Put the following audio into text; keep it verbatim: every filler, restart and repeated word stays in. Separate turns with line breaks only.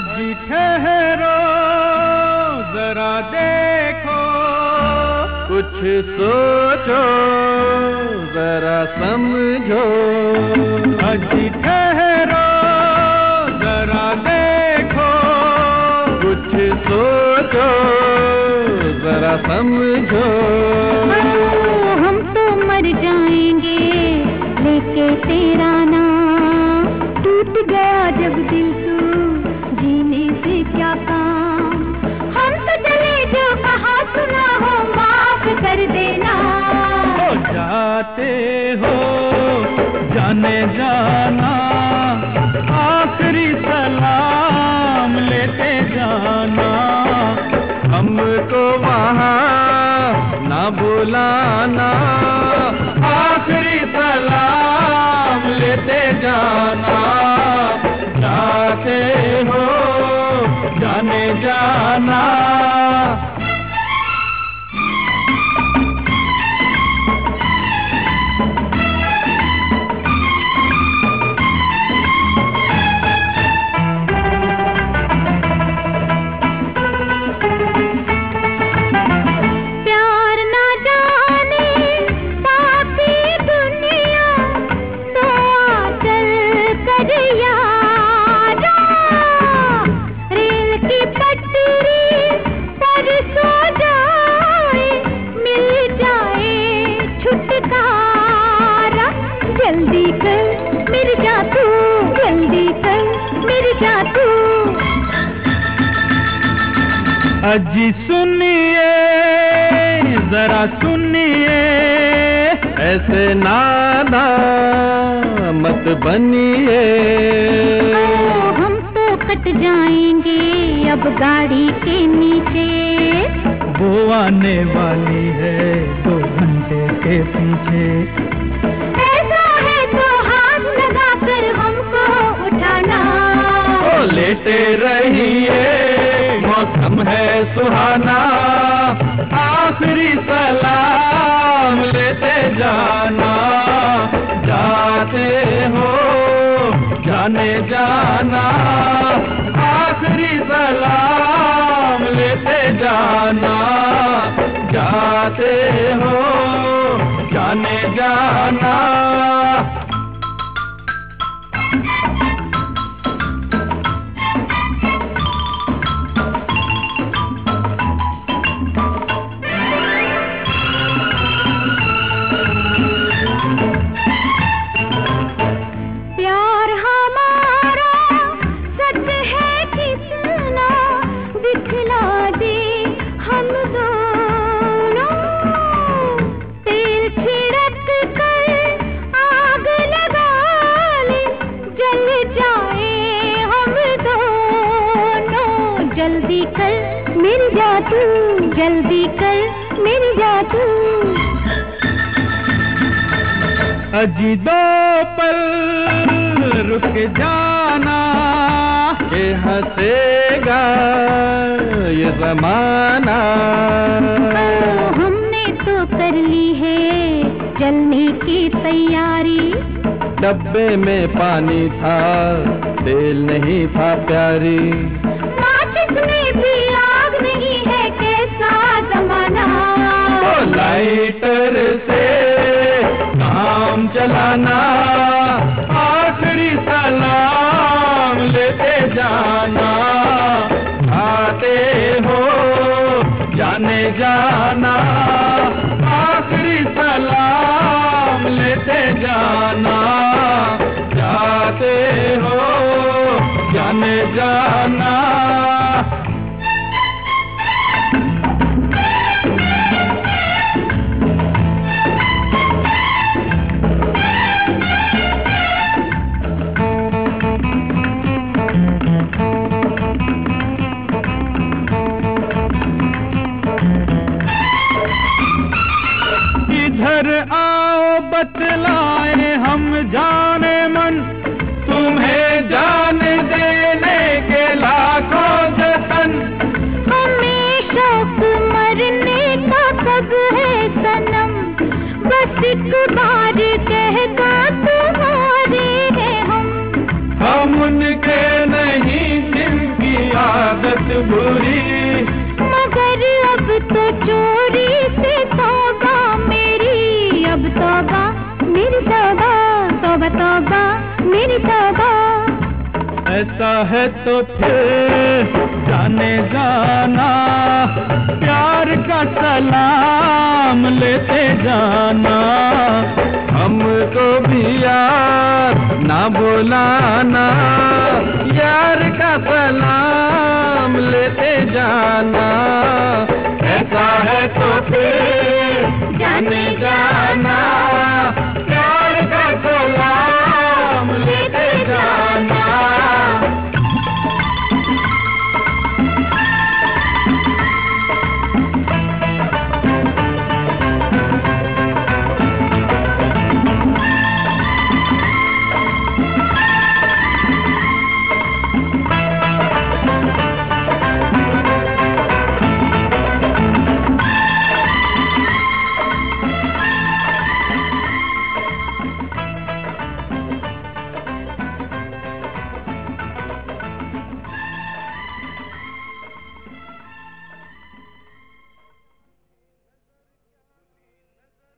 अजी ठहरो जरा देखो, कुछ सोचो जरा समझो। अजी ठहरो जरा देखो, कुछ सोचो जरा समझो।
हम तो मर जाएंगे लेके तेरा नाम, टूट गया जब दिल तू जीने से क्या काम। हम तो चले जो कहा सुना हो माफ कर देना।
हो जाते हो जाने जाना, आखिरी सलाम लेते जाना। हमको वहाँ ना बुलाना, आखिरी सलाम लेते जाना। जाते हो जाने जाना। जल्दी कर मेरे जादू, जल्दी कर मेरे जादू। अजी सुनिए जरा सुनिए, ऐसे नादा मत बनिए।
हम तो कट जाएंगे अब गाड़ी के नीचे,
वो आने वाली है दो घंटे के पीछे। लेटे रहिए मौसम है सुहाना, आखिरी सलाम लेते जाना। जाते हो जाने जाना, आखिरी सलाम लेते जाना। जाते हो जाने जाना। जल्दी कर मेरी जादू, जल्दी कर मेरी जादू। अजी दो पल रुक जाना, ये हंसेगा ये जमाना।
हमने तो कर ली है जलने की तैयारी।
डब्बे में पानी था तेल नहीं था प्यारी,
में भी आग नहीं है कैसा जमाना।
तो लाइटर से काम चलाना, आखिरी सलाम लेते जाना। आते हो जाने जाना, आखिरी सलाम लेते जाना। जाते हो जाने जाना। इधर आओ बतलाए हम जाने मन, तुम्हें जान देने के लाखों
तौबा तौबा तौबा मेरी तौबा।
ऐसा है तो फिर जाने जाना, प्यार का सलाम लेते जाना, हमको भी यार ना बुलाना, यार का सलाम लेते जाना। ऐसा है